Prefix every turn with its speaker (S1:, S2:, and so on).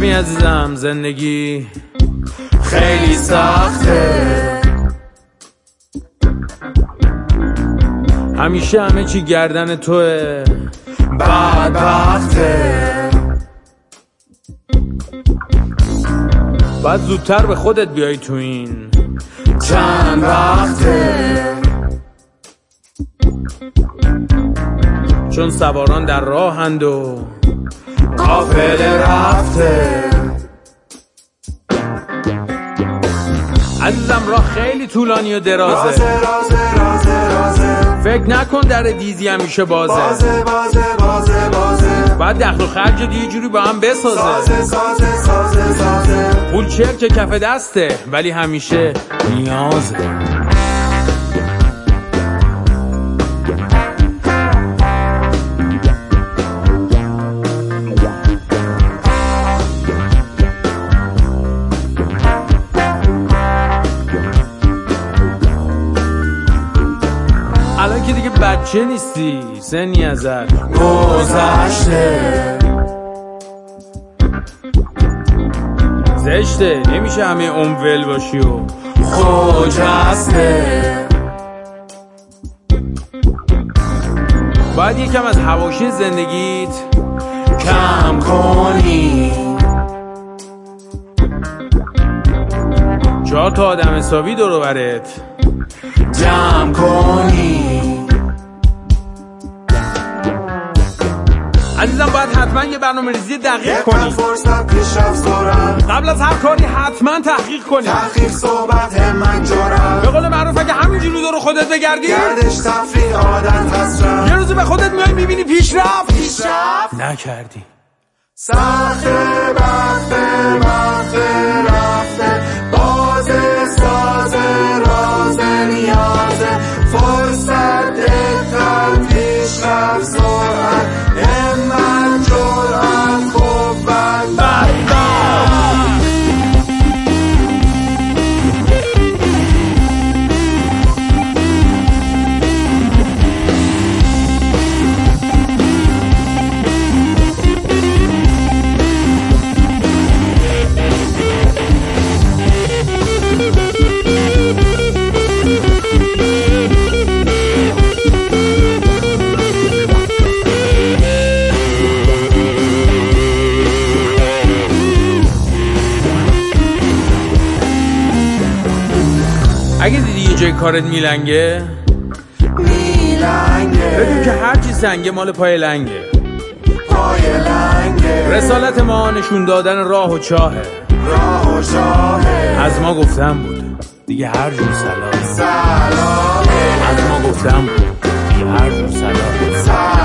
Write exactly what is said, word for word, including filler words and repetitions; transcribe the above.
S1: ببین عزیزم زندگی خیلی سخته، همیشه همه چی گردن توه، بدبخته. باید زودتر به خودت بیای تو این چند وقته، چون سواران در راهند و قافله رفته. عزیزم راه خیلی طولانی و درازه، رازه رازه رازه رازه. فکر نکن در دیزی همیشه بازه، بازه بازه بازه بازه. باید دخل و خرج دیگه جوری با هم بسازه، سازه سازه سازه سازه. پول چرک کف دسته ولی همیشه نیازه. الان که دیگه بچه نیستی، سنی ازت گذشته. زشته نمیشه همه عمر ول باشی و خجسته. باید یکم از حواشی زندگیت کم کنی، چهار تا آدم حسابی دور و برت جمع کنی. عزیزم باید حتما یه برنامه ریزی دقیق کنی، فرصت پیشرفت دارم. قبل از هر کاری حتما تحقیق کنی، تحقیق صحبت همت جارم. به قول معروف اگه همینجوری دور خودت بگردی، گردش تفریح عادت حسرت، یه روزی به خودت میای میبینی پیشرفت پیشرفت نکردی. سخته بخته بخته رفته، بازه سازه رازه نیازه. فرصت دقت پیشرفت سرعت، همت جرأت قوت برداشت. اگه دیدی یه جای کارت میلنگه میلنگه، بدون که هرچی سنگه مال پای لنگه، پای لنگه. رسالت ما نشون دادن راه و چاهه، راه و چاهه. از ما گفتم بود دیگه هر جور سلام سلامه، از ما گفتم بود دیگه هر جور سلام سلامه.